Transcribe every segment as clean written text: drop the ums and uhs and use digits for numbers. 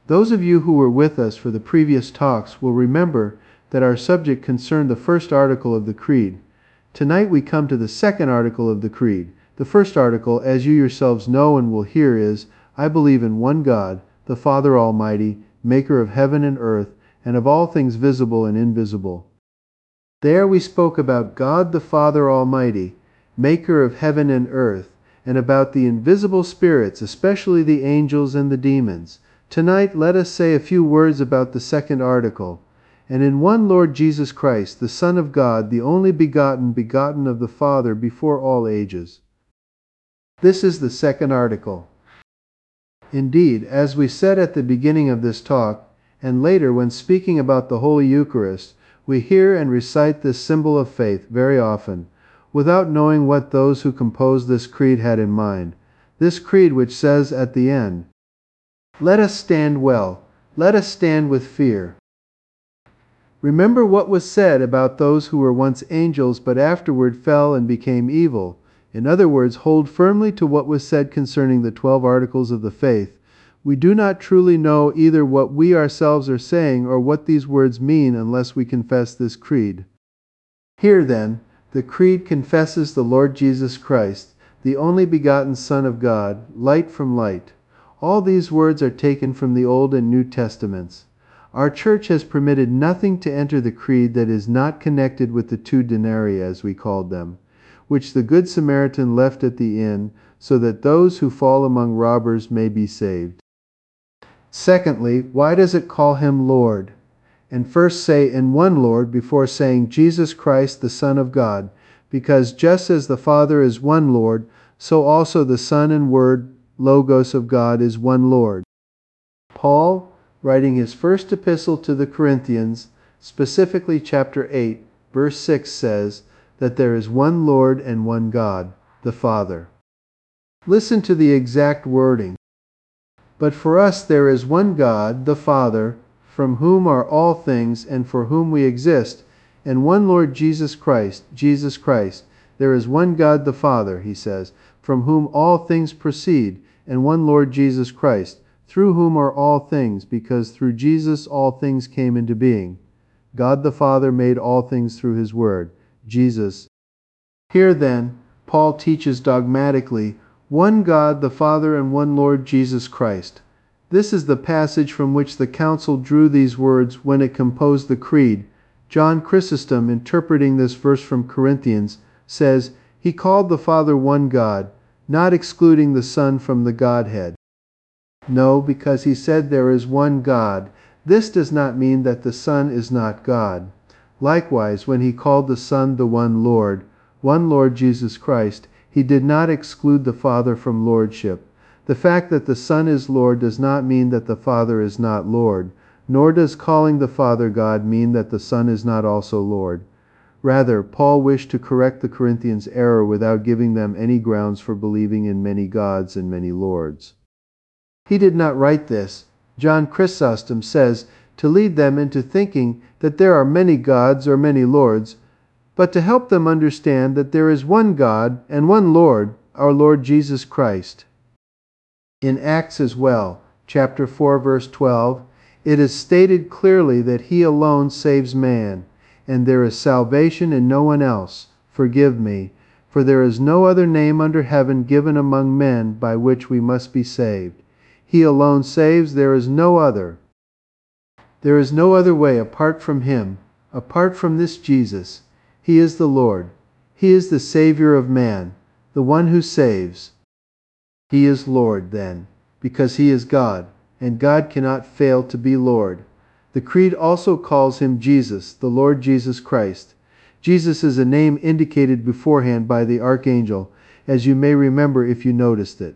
Those of you who were with us for the previous talks will remember that our subject concerned the first article of the Creed. Tonight we come to the second article of the Creed. The first article, as you yourselves know and will hear, is, I believe in one God, the Father Almighty, maker of heaven and earth, and of all things visible and invisible. There we spoke about God the Father Almighty, maker of heaven and earth, and about the invisible spirits, especially the angels and the demons. Tonight let us say a few words about the second article. And in one Lord Jesus Christ, the Son of God, the only begotten, begotten of the Father before all ages. This is the second article. Indeed, as we said at the beginning of this talk, and later when speaking about the Holy Eucharist, we hear and recite this symbol of faith very often, without knowing what those who composed this creed had in mind. This creed which says at the end, "Let us stand well, let us stand with fear." Remember what was said about those who were once angels but afterward fell and became evil. In other words, hold firmly to what was said concerning the 12 articles of the faith. We do not truly know either what we ourselves are saying or what these words mean unless we confess this creed. Here then, the creed confesses the Lord Jesus Christ, the only begotten Son of God, light from light. All these words are taken from the Old and New Testaments. Our Church has permitted nothing to enter the creed that is not connected with the 2 denarii, as we called them, which the Good Samaritan left at the inn, so that those who fall among robbers may be saved. Secondly, why does it call him Lord? And first say in one Lord before saying Jesus Christ, the Son of God, because just as the Father is one Lord, so also the Son and Word, Logos of God, is one Lord. Paul, writing his first epistle to the Corinthians, specifically chapter 8, verse 6 says that there is one Lord and one God, the Father. Listen to the exact wording. But for us there is one God, the Father, from whom are all things and for whom we exist, and one Lord Jesus Christ, Jesus Christ. There is one God the Father, he says, from whom all things proceed, and one Lord Jesus Christ, through whom are all things, because through Jesus all things came into being. God the Father made all things through his Word, Jesus. Here then, Paul teaches dogmatically, one God the Father and one Lord Jesus Christ. This is the passage from which the Council drew these words when it composed the Creed. John Chrysostom, interpreting this verse from Corinthians, says, he called the Father one God, not excluding the Son from the Godhead. No, because he said there is one God. This does not mean that the Son is not God. Likewise, when he called the Son the one Lord Jesus Christ, he did not exclude the Father from lordship. The fact that the Son is Lord does not mean that the Father is not Lord, nor does calling the Father God mean that the Son is not also Lord. Rather, Paul wished to correct the Corinthians' error without giving them any grounds for believing in many gods and many lords. He did not write this, John Chrysostom says, to lead them into thinking that there are many gods or many lords, but to help them understand that there is one God and one Lord, our Lord Jesus Christ. In Acts as well, chapter 4, verse 12, it is stated clearly that he alone saves man, and there is salvation in no one else. Forgive me, for there is no other name under heaven given among men by which we must be saved. He alone saves, there is no other. There is no other way apart from him, apart from this Jesus. He is the Lord. He is the Savior of man, the one who saves. He is Lord, then, because he is God, and God cannot fail to be Lord. The Creed also calls him Jesus, the Lord Jesus Christ. Jesus is a name indicated beforehand by the archangel, as you may remember if you noticed it.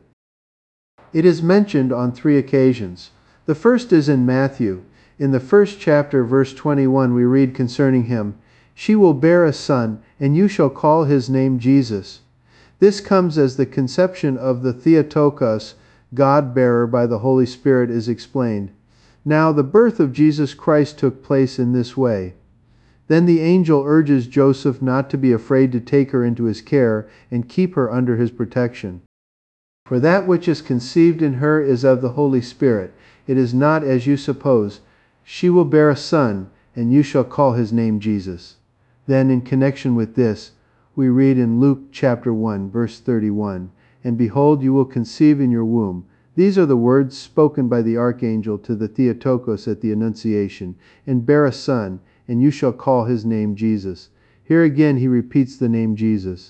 It is mentioned on 3 occasions. The first is in Matthew. In the first chapter, verse 21, we read concerning him, "She will bear a son, and you shall call his name Jesus." This comes as the conception of the Theotokos, God-bearer by the Holy Spirit, is explained. Now, the birth of Jesus Christ took place in this way. Then the angel urges Joseph not to be afraid to take her into his care and keep her under his protection. For that which is conceived in her is of the Holy Spirit. It is not as you suppose. She will bear a son, and you shall call his name Jesus." Then, in connection with this, we read in Luke chapter 1, verse 31, "And behold, you will conceive in your womb." These are the words spoken by the archangel to the Theotokos at the Annunciation, "And bear a son, and you shall call his name Jesus." Here again he repeats the name Jesus.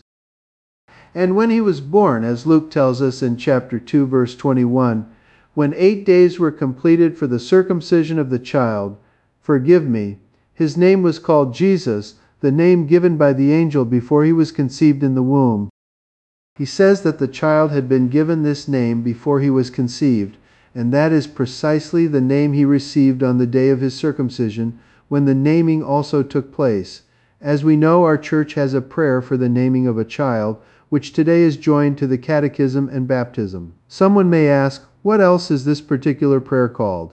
"And when he was born," as Luke tells us in chapter 2, verse 21, "when 8 days were completed for the circumcision of the child," forgive me, his name was called Jesus, the name given by the angel before he was conceived in the womb. He says that the child had been given this name before he was conceived, and that is precisely the name he received on the day of his circumcision, when the naming also took place. As we know, our church has a prayer for the naming of a child, which today is joined to the catechism and baptism. Someone may ask, what else is this particular prayer called?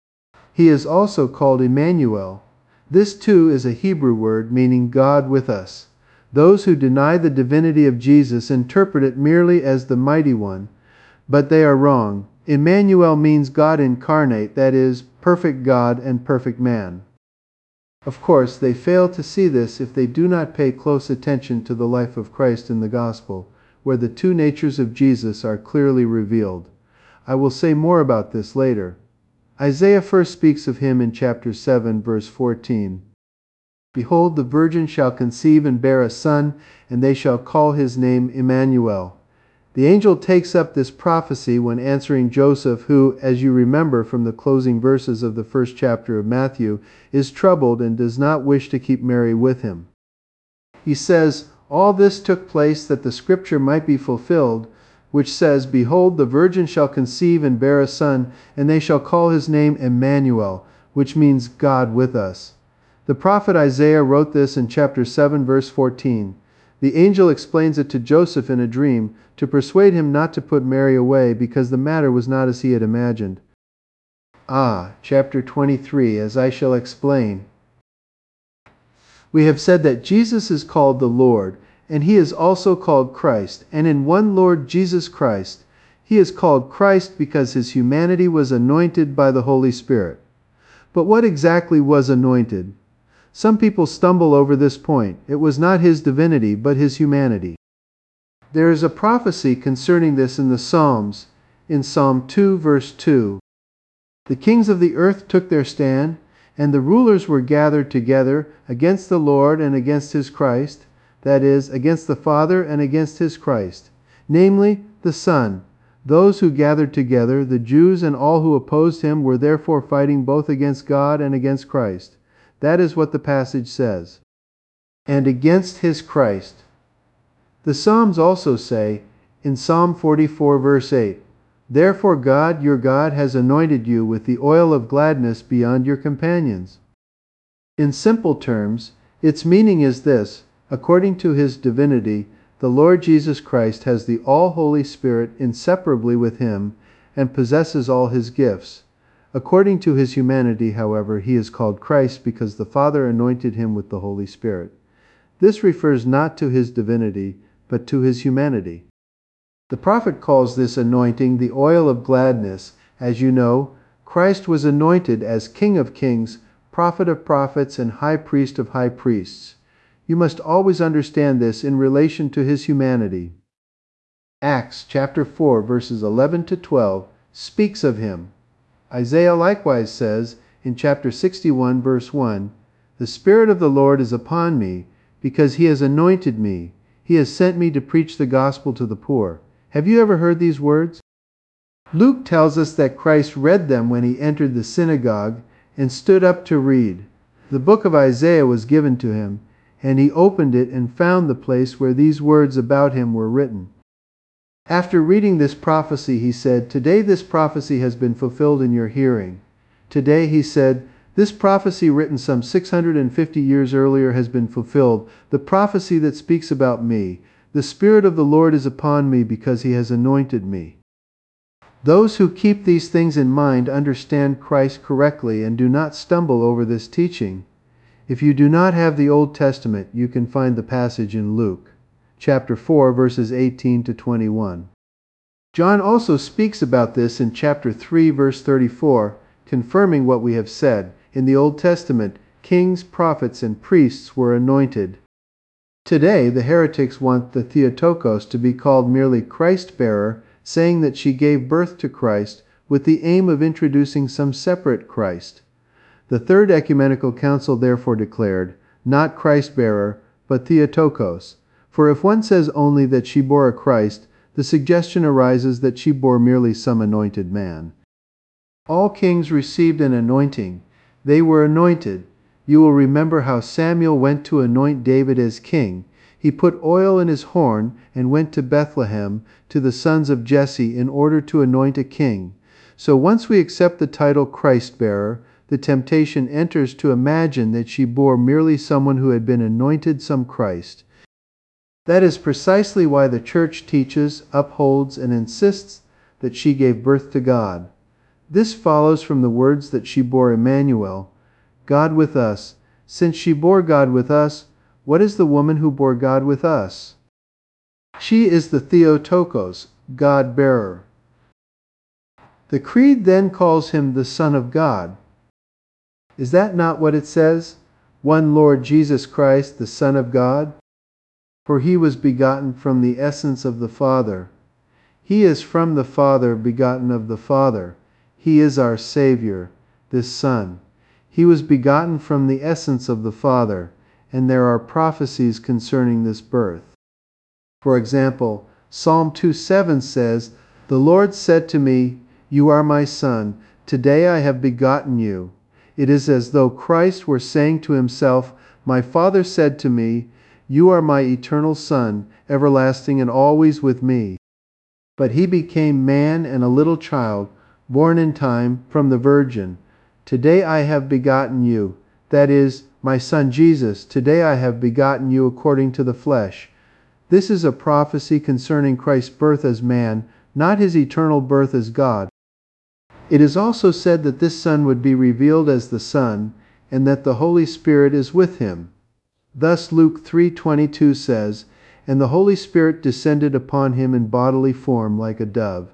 He is also called Emmanuel. This too is a Hebrew word meaning God with us. Those who deny the divinity of Jesus interpret it merely as the Mighty One, but they are wrong. Emmanuel means God incarnate, that is, perfect God and perfect man. Of course, they fail to see this if they do not pay close attention to the life of Christ in the Gospel, where the two natures of Jesus are clearly revealed. I will say more about this later. Isaiah first speaks of him in chapter 7, verse 14. "Behold, the virgin shall conceive and bear a son, and they shall call his name Emmanuel." The angel takes up this prophecy when answering Joseph, who, as you remember from the closing verses of the first chapter of Matthew, is troubled and does not wish to keep Mary with him. He says, "All this took place that the scripture might be fulfilled, which says, Behold, the virgin shall conceive and bear a son, and they shall call his name Emmanuel," which means God with us. The prophet Isaiah wrote this in chapter 7, verse 14. The angel explains it to Joseph in a dream to persuade him not to put Mary away because the matter was not as he had imagined. Chapter 23, as I shall explain. We have said that Jesus is called the Lord, and he is also called Christ, and in one Lord Jesus Christ. He is called Christ because his humanity was anointed by the Holy Spirit. But what exactly was anointed? Some people stumble over this point. It was not his divinity, but his humanity. There is a prophecy concerning this in the Psalms, in Psalm 2, verse 2. "The kings of the earth took their stand, and the rulers were gathered together against the Lord and against his Christ," that is, against the Father and against his Christ, namely, the Son. Those who gathered together, the Jews and all who opposed him, were therefore fighting both against God and against Christ. That is what the passage says. And against his Christ. The Psalms also say, in Psalm 44, verse 8, "Therefore God, your God, has anointed you with the oil of gladness beyond your companions." In simple terms, its meaning is this: according to his divinity, the Lord Jesus Christ has the all-Holy Spirit inseparably with him and possesses all his gifts. According to his humanity, however, he is called Christ because the Father anointed him with the Holy Spirit. This refers not to his divinity, but to his humanity. The prophet calls this anointing the oil of gladness. As you know, Christ was anointed as King of Kings, Prophet of Prophets, and High Priest of High Priests. You must always understand this in relation to his humanity. Acts chapter 4, verses 11 to 12 speaks of him. Isaiah likewise says in chapter 61, verse 1, "The Spirit of the Lord is upon me, because he has anointed me. He has sent me to preach the gospel to the poor." Have you ever heard these words? Luke tells us that Christ read them when he entered the synagogue and stood up to read. The book of Isaiah was given to him, and he opened it and found the place where these words about him were written. After reading this prophecy, he said, "Today this prophecy has been fulfilled in your hearing." Today, he said, this prophecy written some 650 years earlier has been fulfilled, the prophecy that speaks about me. "The Spirit of the Lord is upon me because he has anointed me." Those who keep these things in mind understand Christ correctly and do not stumble over this teaching. If you do not have the Old Testament, you can find the passage in Luke, chapter 4, verses 18 to 21. John also speaks about this in chapter 3, verse 34, confirming what we have said. In the Old Testament, kings, prophets, and priests were anointed. Today, the heretics want the Theotokos to be called merely Christ-bearer, saying that she gave birth to Christ with the aim of introducing some separate Christ. The Third Ecumenical Council therefore declared, not Christ-bearer, but Theotokos. For if one says only that she bore a Christ, the suggestion arises that she bore merely some anointed man. All kings received an anointing. They were anointed. You will remember how Samuel went to anoint David as king. He put oil in his horn and went to Bethlehem to the sons of Jesse in order to anoint a king. So once we accept the title Christ-bearer, the temptation enters to imagine that she bore merely someone who had been anointed some Christ. That is precisely why the Church teaches, upholds, and insists that she gave birth to God. This follows from the words that she bore Emmanuel, God with us. Since she bore God with us, what is the woman who bore God with us? She is the Theotokos, God-bearer. The Creed then calls him the Son of God. Is that not what it says? One Lord Jesus Christ, the Son of God? For he was begotten from the essence of the Father. He is from the Father, begotten of the Father. He is our Savior, this Son. He was begotten from the essence of the Father, and there are prophecies concerning this birth. For example, Psalm 2:7 says, The Lord said to me, You are my Son, today I have begotten you. It is as though Christ were saying to himself, My Father said to me, You are my eternal Son, everlasting and always with me. But he became man and a little child, born in time from the Virgin. Today I have begotten you, that is, my Son Jesus, today I have begotten you according to the flesh. This is a prophecy concerning Christ's birth as man, not his eternal birth as God. It is also said that this Son would be revealed as the Son, and that the Holy Spirit is with him. Thus Luke 3:22 says, And the Holy Spirit descended upon him in bodily form like a dove.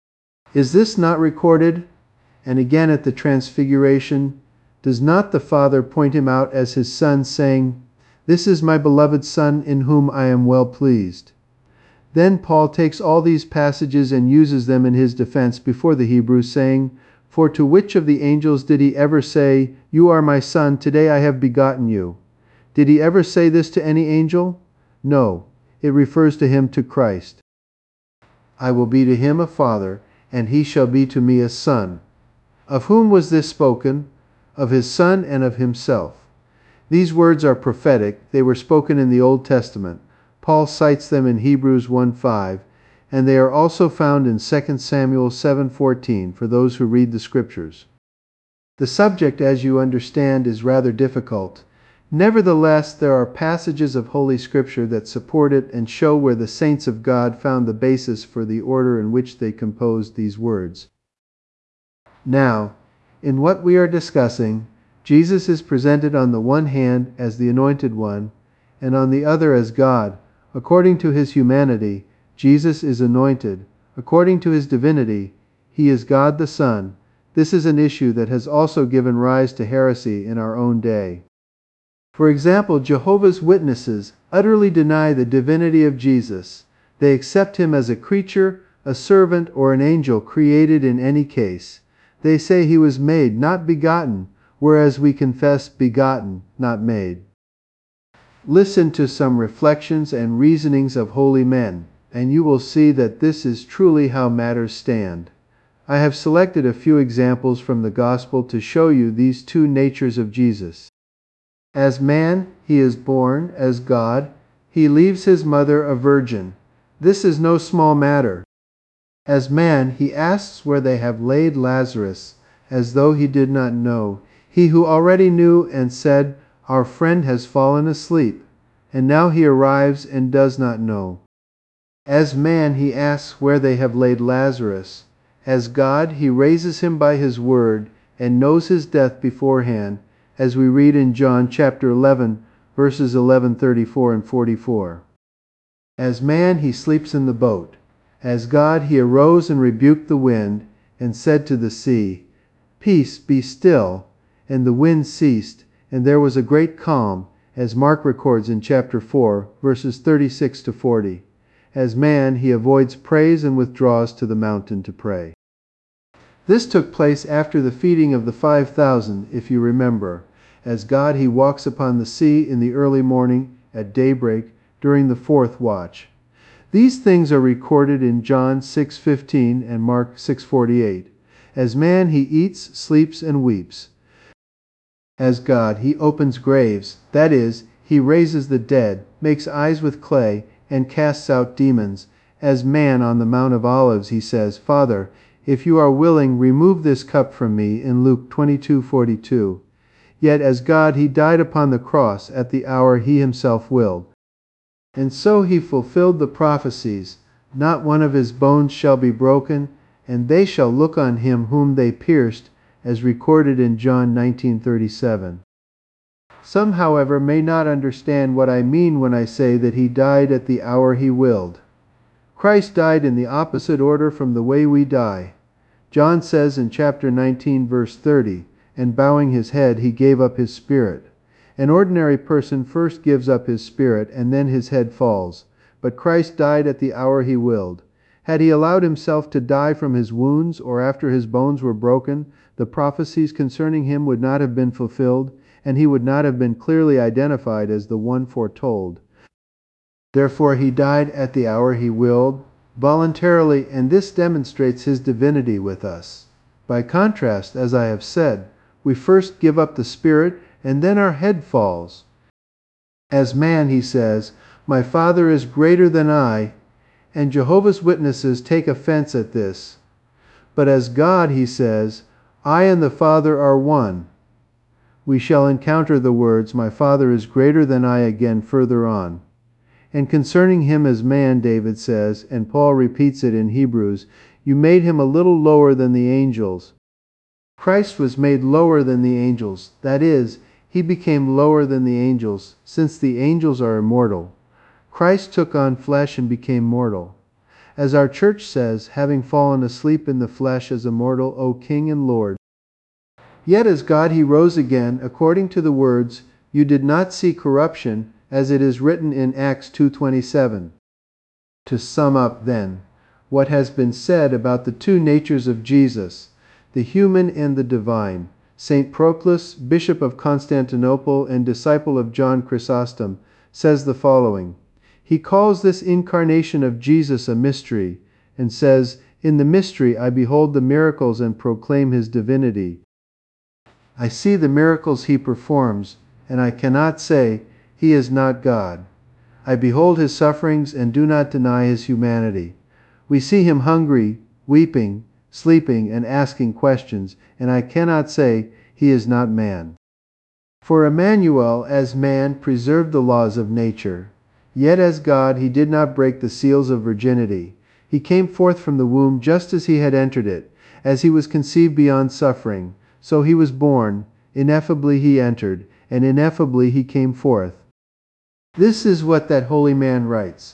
Is this not recorded? And again at the Transfiguration, does not the Father point him out as his Son, saying, This is my beloved Son in whom I am well pleased? Then Paul takes all these passages and uses them in his defense before the Hebrews, saying, For to which of the angels did he ever say, You are my Son, today I have begotten you? Did he ever say this to any angel? No, it refers to him, to Christ. I will be to him a father, and he shall be to me a son. Of whom was this spoken? Of his Son and of himself. These words are prophetic. They were spoken in the Old Testament. Paul cites them in Hebrews 1:5, and they are also found in 2 Samuel 7:14 for those who read the Scriptures. The subject, as you understand, is rather difficult. Nevertheless, there are passages of Holy Scripture that support it and show where the saints of God found the basis for the order in which they composed these words. Now, in what we are discussing, Jesus is presented on the one hand as the Anointed One, and on the other as God. According to his humanity, Jesus is anointed. According to his divinity, he is God the Son. This is an issue that has also given rise to heresy in our own day. For example, Jehovah's Witnesses utterly deny the divinity of Jesus. They accept him as a creature, a servant, or an angel created in any case. They say he was made, not begotten, whereas we confess begotten, not made. Listen to some reflections and reasonings of holy men, and you will see that this is truly how matters stand. I have selected a few examples from the Gospel to show you these two natures of Jesus. As man, he is born; as God, he leaves his mother a virgin. This is no small matter. As man, he asks where they have laid Lazarus, as though he did not know. He who already knew and said, Our friend has fallen asleep, and now he arrives and does not know. As man, he asks where they have laid Lazarus. As God, he raises him by his word and knows his death beforehand, as we read in John chapter 11, verses 11:34 and 44. As man, he sleeps in the boat. As God, he arose and rebuked the wind, and said to the sea, Peace, be still. And the wind ceased, and there was a great calm, as Mark records in chapter 4, verses 36 to 40. As man, he avoids praise and withdraws to the mountain to pray. This took place after the feeding of the 5,000, if you remember. As God, he walks upon the sea in the early morning, at daybreak, during the fourth watch. These things are recorded in John 6:15 and Mark 6:48. As man, he eats, sleeps, and weeps. As God, he opens graves, that is, he raises the dead, makes eyes with clay, and casts out demons. As man, on the Mount of Olives, he says, Father, if you are willing, remove this cup from me, in Luke 22:42. Yet as God, he died upon the cross at the hour he himself willed. And so he fulfilled the prophecies, not one of his bones shall be broken, and they shall look on him whom they pierced, as recorded in John 19:37. Some, however, may not understand what I mean when I say that he died at the hour he willed. Christ died in the opposite order from the way we die. John says in chapter 19, verse 30, and bowing his head, he gave up his spirit. An ordinary person first gives up his spirit, and then his head falls. But Christ died at the hour he willed. Had he allowed himself to die from his wounds, or after his bones were broken, the prophecies concerning him would not have been fulfilled, and he would not have been clearly identified as the one foretold. Therefore he died at the hour he willed, voluntarily, and this demonstrates his divinity with us. By contrast, as I have said, we first give up the spirit, and then our head falls. As man, he says, My Father is greater than I, and Jehovah's Witnesses take offense at this. But as God, he says, I and the Father are one. We shall encounter the words, My Father is greater than I again further on. And concerning him as man, David says, and Paul repeats it in Hebrews, You made him a little lower than the angels. Christ was made lower than the angels, that is, he became lower than the angels, since the angels are immortal. Christ took on flesh and became mortal. As our church says, having fallen asleep in the flesh as a mortal, O King and Lord. Yet as God he rose again, according to the words, You did not see corruption, as it is written in Acts 2:27. To sum up, then, what has been said about the two natures of Jesus, the human and the divine, St. Proclus, Bishop of Constantinople and disciple of John Chrysostom, says the following. He calls this incarnation of Jesus a mystery, and says, In the mystery I behold the miracles and proclaim his divinity. I see the miracles he performs, and I cannot say, He is not God. I behold his sufferings and do not deny his humanity. We see him hungry, weeping, sleeping, and asking questions, and I cannot say, He is not man. For Emmanuel, as man, preserved the laws of nature. Yet as God, he did not break the seals of virginity. He came forth from the womb just as he had entered it. As he was conceived beyond suffering, so he was born, ineffably he entered, and ineffably he came forth. This is what that holy man writes.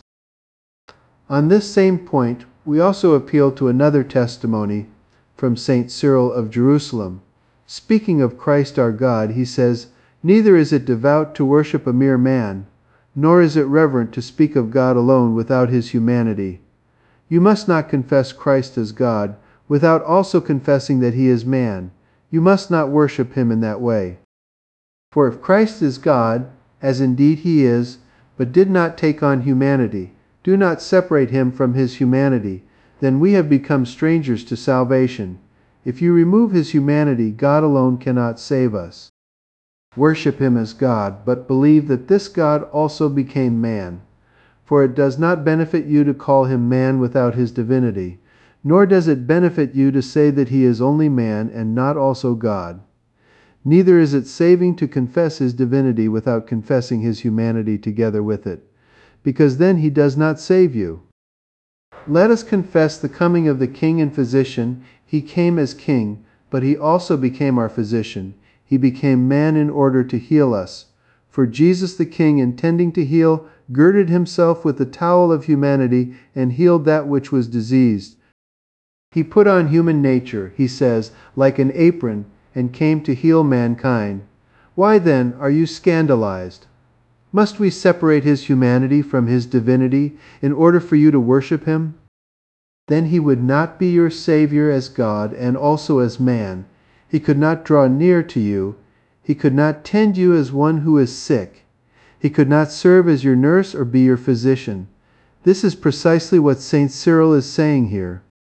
On this same point, we also appeal to another testimony from St. Cyril of Jerusalem. Speaking of Christ our God, he says, Neither is it devout to worship a mere man, nor is it reverent to speak of God alone without his humanity. You must not confess Christ as God without also confessing that he is man. You must not worship him in that way. For if Christ is God, as indeed he is, but did not take on humanity, do not separate him from his humanity, then we have become strangers to salvation. If you remove his humanity, God alone cannot save us. Worship him as God, but believe that this God also became man. For it does not benefit you to call him man without his divinity, nor does it benefit you to say that he is only man and not also God. Neither is it saving to confess his divinity without confessing his humanity together with it, because then he does not save you. Let us confess the coming of the King and Physician. He came as King, but he also became our Physician. He became man in order to heal us. For Jesus the King, intending to heal girded himself with the towel of humanity, and healed that which was diseased. He put on human nature, he says, like an apron, and came to heal mankind. Why then are you scandalized? Must we separate his humanity from his divinity in order for you to worship him? Then he would not be your Savior as God and also as man. He could not draw near to you. He could not tend you as one who is sick. He could not serve as your nurse or be your physician. This is precisely what St. Cyril is saying here.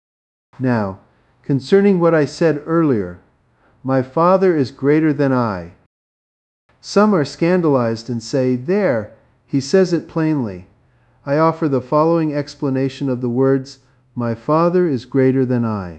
Now, concerning what I said earlier, my Father is greater than I. Some are scandalized and say, there, he says it plainly. I offer the following explanation of the words, my Father is greater than I.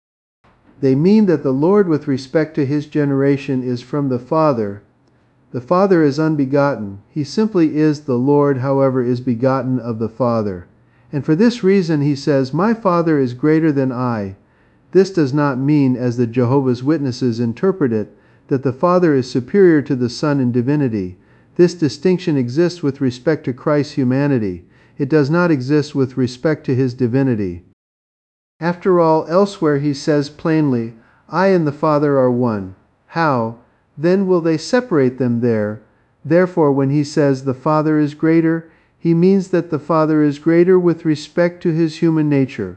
They mean that the Lord with respect to his generation is from the Father. The Father is unbegotten. He simply is the Lord, however, is begotten of the Father. And for this reason he says, my Father is greater than I. This does not mean, as the Jehovah's Witnesses interpret it, that the Father is superior to the Son in divinity. This distinction exists with respect to Christ's humanity. It does not exist with respect to his divinity. After all, elsewhere he says plainly, I and the Father are one. How? Then will they separate them there? Therefore, when he says the Father is greater, he means that the Father is greater with respect to his human nature.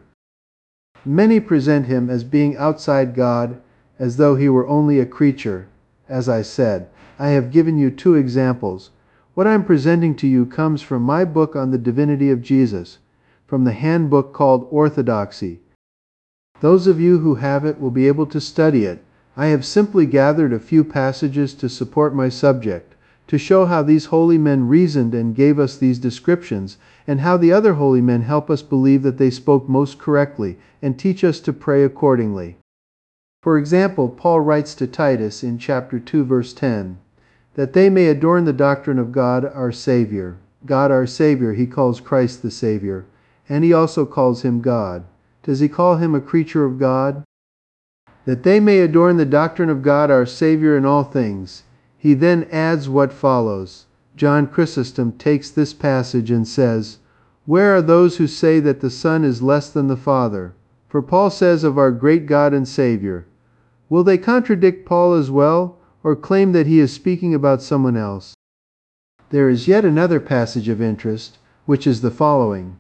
Many present him as being outside God, as though he were only a creature. As I said, I have given you two examples. What I am presenting to you comes from my book on the divinity of Jesus, from the handbook called Orthodoxy. Those of you who have it will be able to study it. I have simply gathered a few passages to support my subject, to show how these holy men reasoned and gave us these descriptions, and how the other holy men help us believe that they spoke most correctly, and teach us to pray accordingly. For example, Paul writes to Titus in chapter 2, verse 10, that they may adorn the doctrine of God our Savior. God our Savior, he calls Christ the Savior, and he also calls him God. Does he call him a creature of God? That they may adorn the doctrine of God our Savior in all things. He then adds what follows. John Chrysostom takes this passage and says, where are those who say that the Son is less than the Father? For Paul says of our great God and Savior. Will they contradict Paul as well, or claim that he is speaking about someone else? There is yet another passage of interest, which is the following.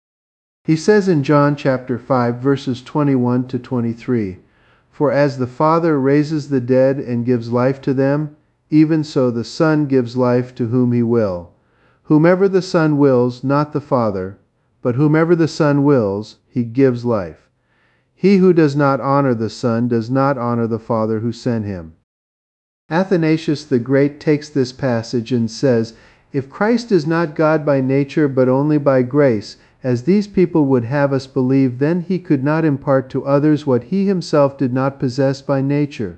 He says in John chapter 5, verses 21 to 23, for as the Father raises the dead and gives life to them, even so the Son gives life to whom he will. Whomever the Son wills, not the Father, but whomever the Son wills, he gives life. He who does not honor the Son does not honor the Father who sent him. Athanasius the Great takes this passage and says, if Christ is not God by nature but only by grace, as these people would have us believe, then he could not impart to others what he himself did not possess by nature.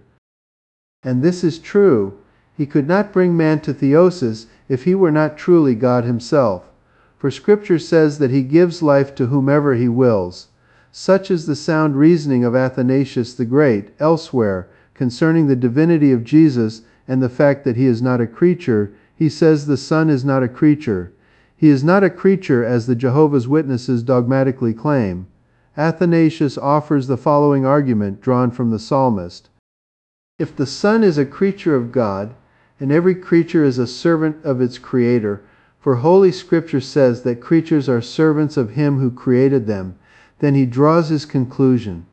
And this is true. He could not bring man to theosis if he were not truly God himself. For Scripture says that he gives life to whomever he wills. Such is the sound reasoning of Athanasius the Great elsewhere concerning the divinity of Jesus and the fact that he is not a creature. He says the Son is not a creature. He is not a creature as the Jehovah's Witnesses dogmatically claim. Athanasius offers the following argument drawn from the psalmist. If the Son is a creature of God, and every creature is a servant of its Creator, for Holy Scripture says that creatures are servants of him who created them, then he draws his conclusion.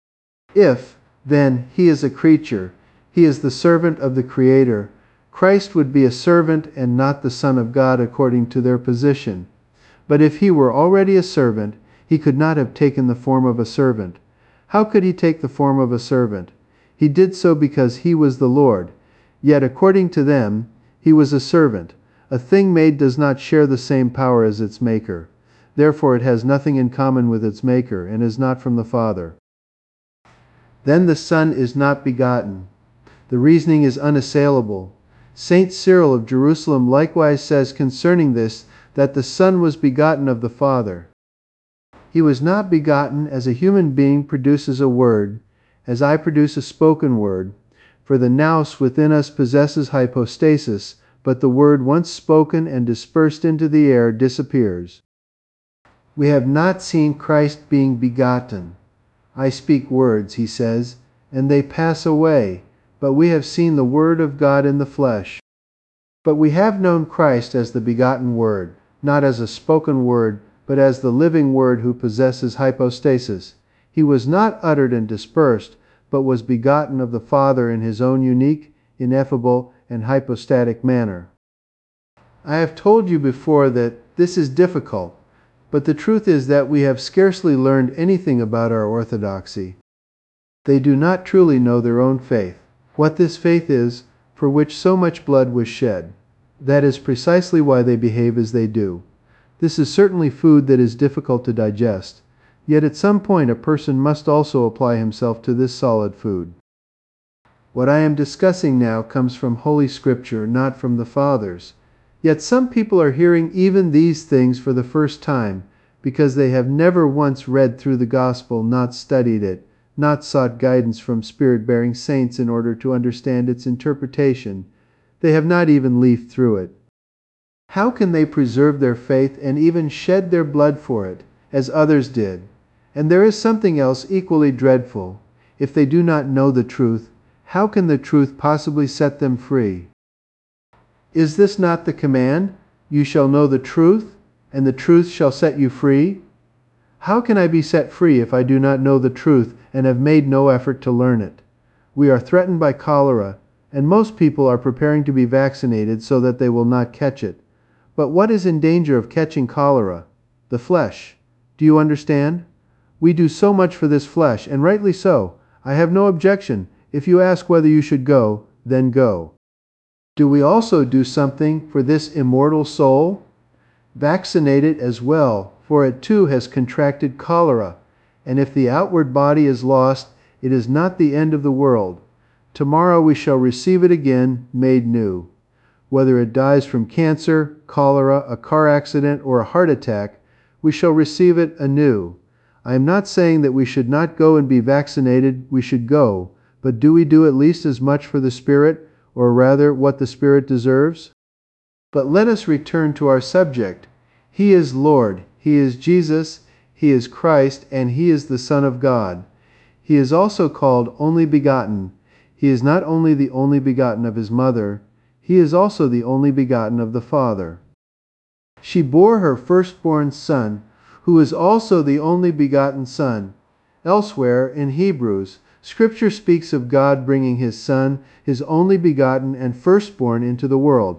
If, then, he is a creature, he is the servant of the Creator, Christ would be a servant and not the Son of God according to their position. But if he were already a servant, he could not have taken the form of a servant. How could he take the form of a servant? He did so because he was the Lord. Yet according to them, he was a servant. A thing made does not share the same power as its maker. Therefore it has nothing in common with its maker, and is not from the Father. Then the Son is not begotten. The reasoning is unassailable. St. Cyril of Jerusalem likewise says concerning this that the Son was begotten of the Father. He was not begotten as a human being produces a word, as I produce a spoken word, for the nous within us possesses hypostasis, but the word once spoken and dispersed into the air disappears. We have not seen Christ being begotten. I speak words, he says, and they pass away, but we have seen the Word of God in the flesh. But we have known Christ as the begotten Word, not as a spoken word, but as the living Word who possesses hypostasis. He was not uttered and dispersed, but was begotten of the Father in his own unique, ineffable, and hypostatic manner. I have told you before that this is difficult, but the truth is that we have scarcely learned anything about our orthodoxy. They do not truly know their own faith, what this faith is for which so much blood was shed. That is precisely why they behave as they do. This is certainly food that is difficult to digest, yet at some point a person must also apply himself to this solid food. What I am discussing now comes from Holy Scripture, not from the Fathers. Yet some people are hearing even these things for the first time, because they have never once read through the Gospel, not studied it, not sought guidance from Spirit-bearing saints in order to understand its interpretation. They have not even leafed through it. How can they preserve their faith and even shed their blood for it, as others did? And there is something else equally dreadful. If they do not know the truth, how can the truth possibly set them free? Is this not the command? You shall know the truth, and the truth shall set you free? How can I be set free if I do not know the truth and have made no effort to learn it? We are threatened by cholera, and most people are preparing to be vaccinated so that they will not catch it. But what is in danger of catching cholera? The flesh. Do you understand? We do so much for this flesh, and rightly so. I have no objection. If you ask whether you should go, then go. Do we also do something for this immortal soul? Vaccinate it as well, for it too has contracted cholera, and if the outward body is lost, it is not the end of the world. Tomorrow we shall receive it again, made new. Whether it dies from cancer, cholera, a car accident, or a heart attack, we shall receive it anew. I am not saying that we should not go and be vaccinated. We should go, but do we do at least as much for the Spirit, or rather what the Spirit deserves? But let us return to our subject. He is Lord, He is Jesus, He is Christ, and He is the Son of God. He is also called Only Begotten. He is not only the only begotten of His mother, He is also the only begotten of the Father. She bore her firstborn Son, who is also the only begotten Son. Elsewhere, in Hebrews, Scripture speaks of God bringing His Son, His only begotten and firstborn, into the world.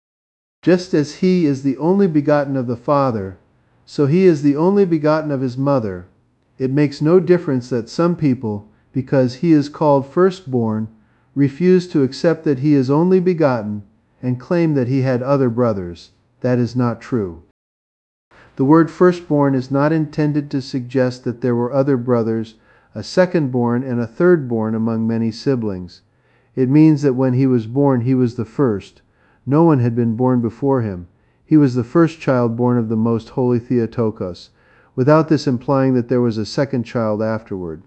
Just as He is the only begotten of the Father, so He is the only begotten of His mother. It makes no difference that some people, because He is called firstborn, refuse to accept that He is only begotten and claim that He had other brothers. That is not true. The word firstborn is not intended to suggest that there were other brothers, a secondborn and a thirdborn among many siblings. It means that when He was born, He was the first. No one had been born before Him. He was the first child born of the most holy Theotokos, without this implying that there was a second child afterward.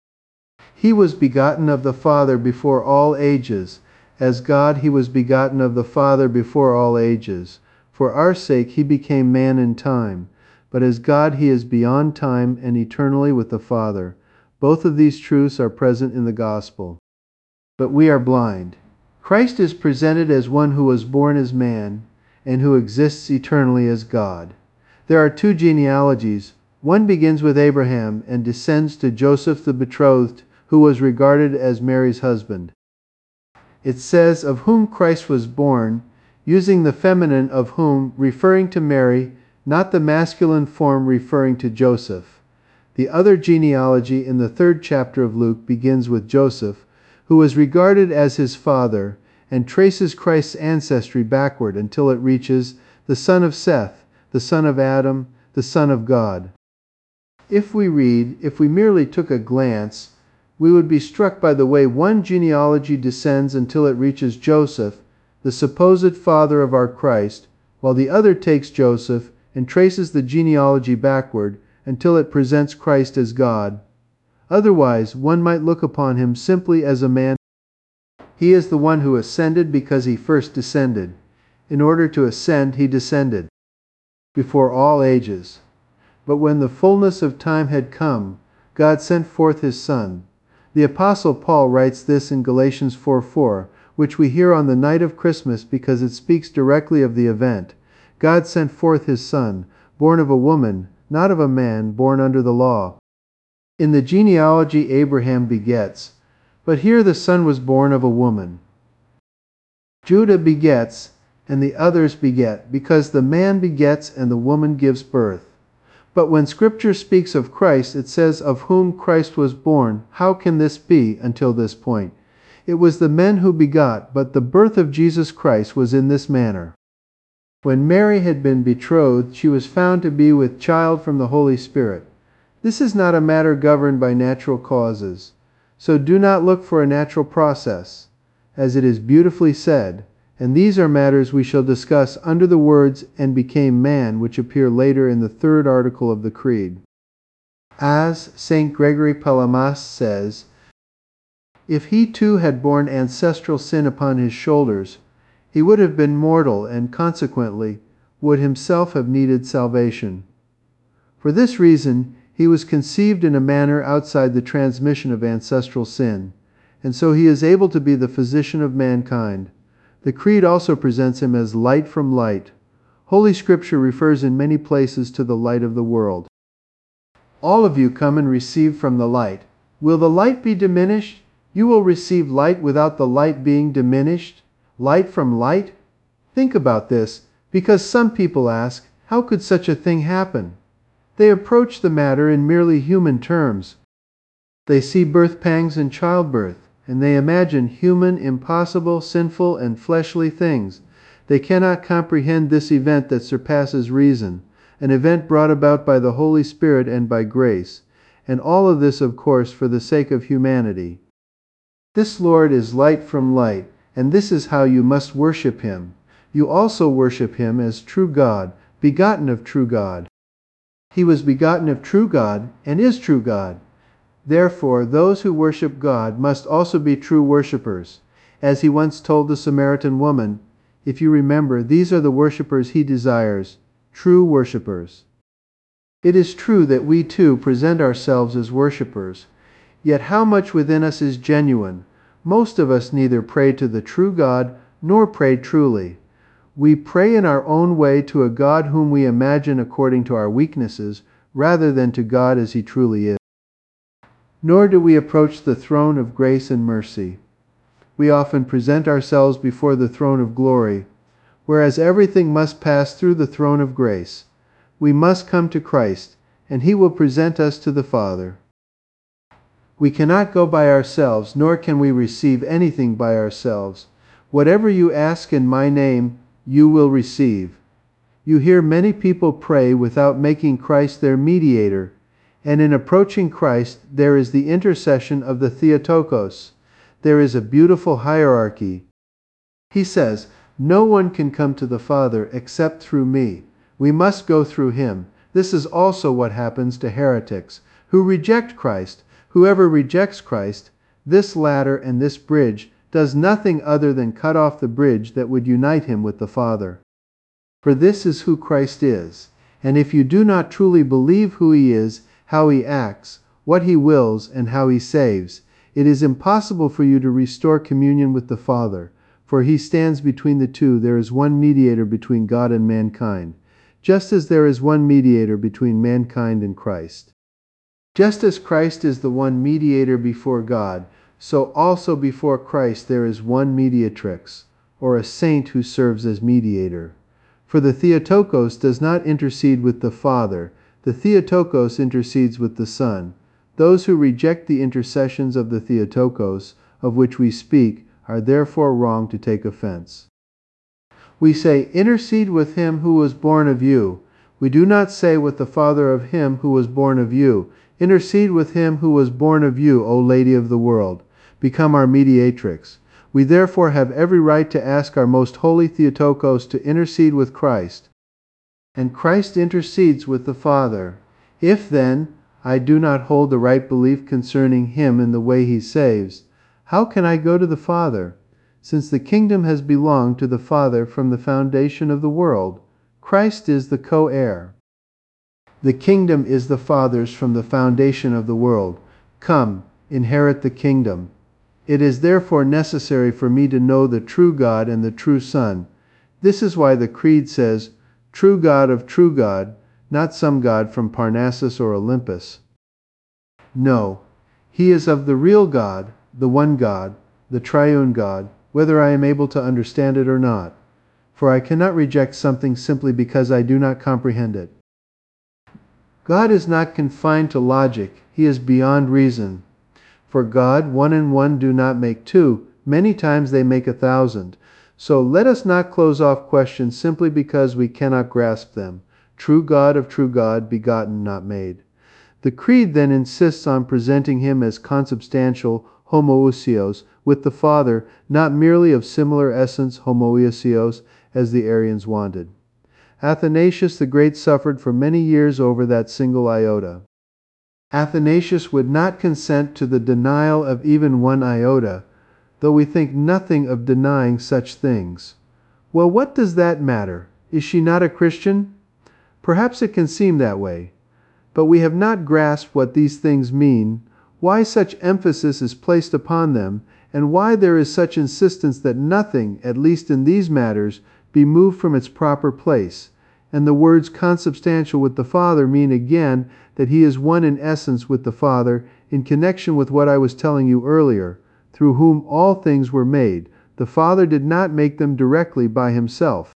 He was begotten of the Father before all ages. As God, He was begotten of the Father before all ages. For our sake He became man in time, but as God He is beyond time and eternally with the Father. Both of these truths are present in the Gospel. But we are blind. Christ is presented as one who was born as man and who exists eternally as God. There are two genealogies. One begins with Abraham and descends to Joseph the betrothed, who was regarded as Mary's husband. It says, of whom Christ was born, using the feminine of whom, referring to Mary, not the masculine form referring to Joseph. The other genealogy in the 3rd chapter of Luke begins with Joseph, who was regarded as his father, and traces Christ's ancestry backward until it reaches the son of Seth, the son of Adam, the son of God. If we merely took a glance, we would be struck by the way one genealogy descends until it reaches Joseph, the supposed father of our Christ, while the other takes Joseph and traces the genealogy backward until it presents Christ as God. Otherwise, one might look upon Him simply as a man. He is the one who ascended because He first descended. In order to ascend, he descended before all ages. But when the fullness of time had come, God sent forth his Son. The Apostle Paul writes this in Galatians 4:4, which we hear on the night of Christmas because it speaks directly of the event. God sent forth his Son, born of a woman, not of a man, born under the law. In the genealogy Abraham begets, but here the Son was born of a woman. Judah begets, and the others beget, because the man begets and the woman gives birth. But when Scripture speaks of Christ, it says of whom Christ was born. How can this be until this point? It was the men who begot, but the birth of Jesus Christ was in this manner. When Mary had been betrothed, she was found to be with child from the Holy Spirit. This is not a matter governed by natural causes. So do not look for a natural process, as it is beautifully said, and these are matters we shall discuss under the words "and became man," which appear later in the third article of the Creed. As St. Gregory Palamas says, if he too had borne ancestral sin upon his shoulders, he would have been mortal and consequently would himself have needed salvation. For this reason, he was conceived in a manner outside the transmission of ancestral sin, and so he is able to be the physician of mankind. The Creed also presents him as light from light. Holy Scripture refers in many places to the light of the world. All of you come and receive from the light. Will the light be diminished? You will receive light without the light being diminished. Light from light? Think about this, because some people ask, how could such a thing happen? They approach the matter in merely human terms. They see birth pangs and childbirth, and they imagine human, impossible, sinful, and fleshly things. They cannot comprehend this event that surpasses reason, an event brought about by the Holy Spirit and by grace, and all of this, of course, for the sake of humanity. This Lord is light from light, and this is how you must worship him. You also worship him as true God, begotten of true God. He was begotten of true God and is true God. Therefore, those who worship God must also be true worshippers. As he once told the Samaritan woman, if you remember, these are the worshippers he desires, true worshippers. It is true that we too present ourselves as worshippers. Yet how much within us is genuine? Most of us neither pray to the true God nor pray truly. We pray in our own way to a God whom we imagine according to our weaknesses, rather than to God as he truly is. Nor do we approach the throne of grace and mercy. We often present ourselves before the throne of glory, whereas everything must pass through the throne of grace. We must come to Christ, and he will present us to the Father. We cannot go by ourselves, nor can we receive anything by ourselves. Whatever you ask in my name, you will receive. You hear many people pray without making Christ their mediator, and in approaching Christ there is the intercession of the Theotokos. There is a beautiful hierarchy. He says, no one can come to the Father except through me. We must go through him. This is also what happens to heretics, who reject Christ. Whoever rejects Christ, this ladder and this bridge, does nothing other than cut off the bridge that would unite him with the Father. For this is who Christ is, and if you do not truly believe who he is, how he acts, what he wills, and how he saves, it is impossible for you to restore communion with the Father, for he stands between the two. There is one mediator between God and mankind, just as there is one mediator between mankind and Christ. Just as Christ is the one mediator before God, so also before Christ there is one mediatrix, or a saint who serves as mediator. For the Theotokos does not intercede with the Father, the Theotokos intercedes with the Son. Those who reject the intercessions of the Theotokos, of which we speak, are therefore wrong to take offense. We say, intercede with him who was born of you. We do not say with the Father of him who was born of you. Intercede with him who was born of you, O Lady of the world. Become our mediatrix. We therefore have every right to ask our most holy Theotokos to intercede with Christ. And Christ intercedes with the Father. If then I do not hold the right belief concerning him in the way he saves, how can I go to the Father? since the kingdom has belonged to the Father from the foundation of the world. Christ is the co-heir. The kingdom is the Father's from the foundation of the world. Come, inherit the kingdom. It is therefore necessary for me to know the true God and the true Son. This is why the Creed says, true God, not some God from Parnassus or Olympus. No, he is of the real God, the one God, the triune God, whether I am able to understand it or not. For I cannot reject something simply because I do not comprehend it. God is not confined to logic, he is beyond reason. For God, 1 and 1 do not make 2, many times they make 1,000. So let us not close off questions simply because we cannot grasp them. True God of true God, begotten, not made. The Creed then insists on presenting him as consubstantial, homoousios, with the Father, not merely of similar essence, homoousios, as the Arians wanted. Athanasius the Great suffered for many years over that single iota. Athanasius would not consent to the denial of even 1 iota, though we think nothing of denying such things. Well, what does that matter? Is she not a Christian? Perhaps it can seem that way. But we have not grasped what these things mean, why such emphasis is placed upon them, and why there is such insistence that nothing, at least in these matters, be moved from its proper place. And the words consubstantial with the Father mean again that he is one in essence with the Father, in connection with what I was telling you earlier, through whom all things were made. The Father did not make them directly by himself.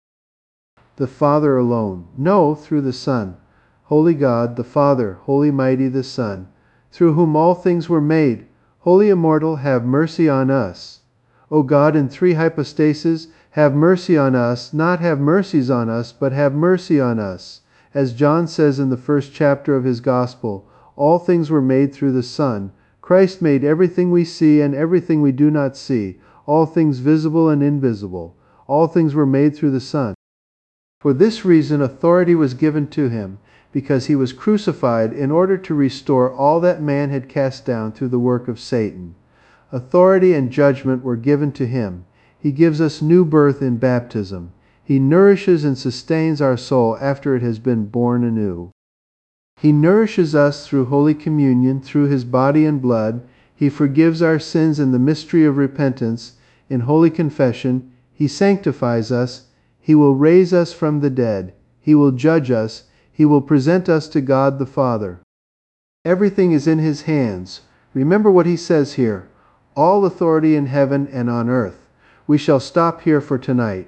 The Father alone. No, through the Son. Holy God, the Father, holy mighty the Son, through whom all things were made. Holy Immortal, have mercy on us. O God, in 3 hypostases, have mercy on us, not have mercies on us, but have mercy on us. As John says in the 1st chapter of his Gospel, all things were made through the Son. Christ made everything we see and everything we do not see, all things visible and invisible. All things were made through the Son. For this reason authority was given to him, because he was crucified in order to restore all that man had cast down through the work of Satan. Authority and judgment were given to him. He gives us new birth in baptism. He nourishes and sustains our soul after it has been born anew. He nourishes us through Holy Communion, through his body and blood. He forgives our sins in the mystery of repentance. In Holy Confession, he sanctifies us. He will raise us from the dead. He will judge us. He will present us to God the Father. Everything is in his hands. Remember what he says here, all authority in heaven and on earth. We shall stop here for tonight.